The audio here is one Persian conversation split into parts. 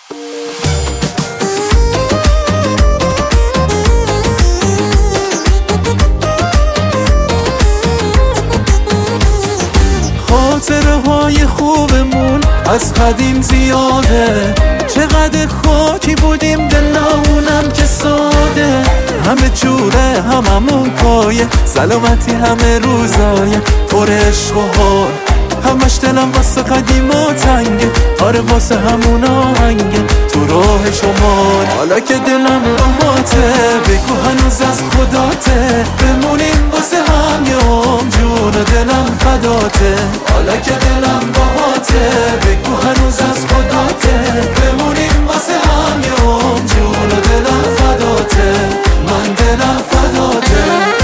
خاطره های خوبمون از قدیم زیاده، چقدر خاکی بودیم دلمونم که ساده، همه جوره هممون پایه، سلامتی همه روزایه، پر عشق و حال، همش دلم واسه قدیم و تنگه، آره واسه همون آهنگه تو راه شمال. حالا که دلم باهاته بگو هنوز از خداته، بمونیم واسه هم یه عمر، جون و دلم فداته. حالا که دلم باهاته بگو هنوز از خداته، بمونیم واسه هم یه عمر، جون و دلم فداته، من دلم فداته.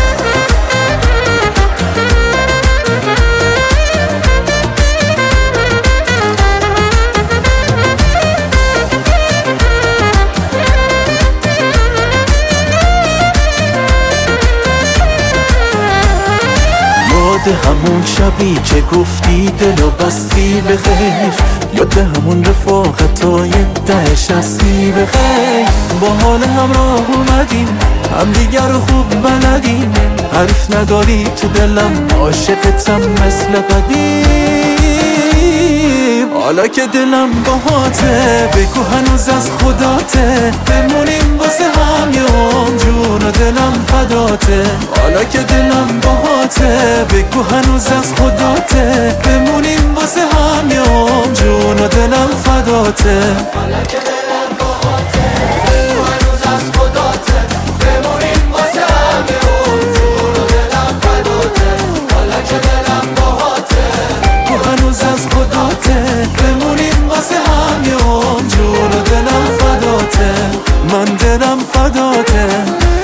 همون شبی که گفتی دلو بستی بخیر، یاد همون رفاقتای دهش هستی بخیر، با حال همراه اومدیم هم دیگر رو خوب بلدیم، حرف نداری تو دلم عاشقتم مثل قدیم. حالا که دلم باهاته بگو هنوز از خداته، بمونیم واسه هم یه عمر، جون و دلم فداته. حالا که دلم باهاته بگو هنوز از خداته، بمونیم واسه هم یه عمر، جون و دلم فداته. حالا که دلم باهاته بگو هنوز از خداته، بمونیم واسه هم یه عمر، جون و دلم فداته. حالا که دلم باهاته بگو هنوز از خداته، بمونیم واسه هم یه عمر، جون و دلم فداته، من دلم فداته.